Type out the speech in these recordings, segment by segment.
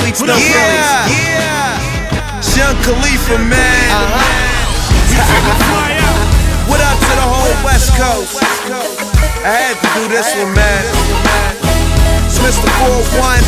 Phillies, no Phillies. Young Khalifa, man. What up to the whole West Coast? I had to do this one, man. It's Mr. 4-1.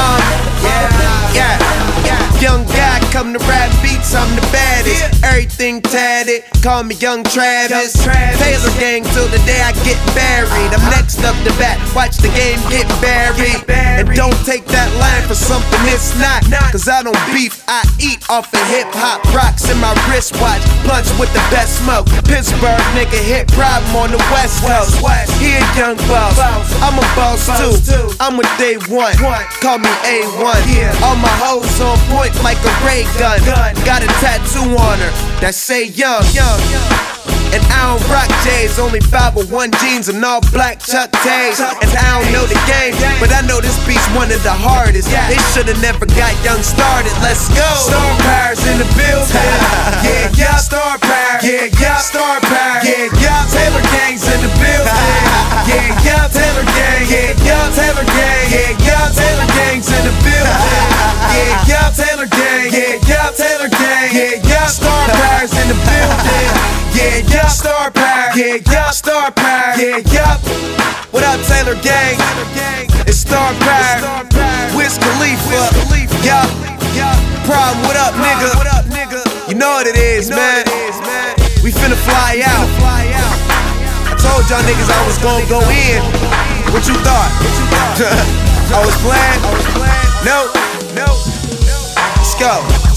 Young guy, come to rap beats, I'm the baddest. Everything tatted, call me Young Travis. Taylor gang till the day I get buried. I'm next up to bat, watch the game get buried. And don't take that line for something it's not. Cause I don't beef, I eat off of hip-hop. Rocks in my wristwatch, punch with the best smoke. Pittsburgh nigga hit problem on the West Coast. Here young boss, I'm a boss too. I'm with day one, call me A1. All my hoes on point like a ray gun. Got a tattoo on her that say young. And I don't rock J's, only 501 jeans and all black Chuck Tays. And I don't know the game, but I know this beat's one of the hardest. They should've never got Young started. Let's go. Star Power's in the building. Yeah, Star Power. Yeah, Star Power. Yeah, Taylor Gang's in the building. Yeah, Taylor Gang. Yeah, Taylor Gang. Yeah, Taylor Gang's in the building. Yeah, Taylor Gang. Yeah, Taylor Gang. Yeah, Star Power's in the building. Yeah, Star Power. Yeah, Star Power. Yeah. What up, Taylor Gang? It's Star Power. Wiz Khalifa. Problem, what up, nigga? You know what it is, man. We finna fly out. I told y'all niggas I was gonna go in. What you thought? I was playing? No. Let's go.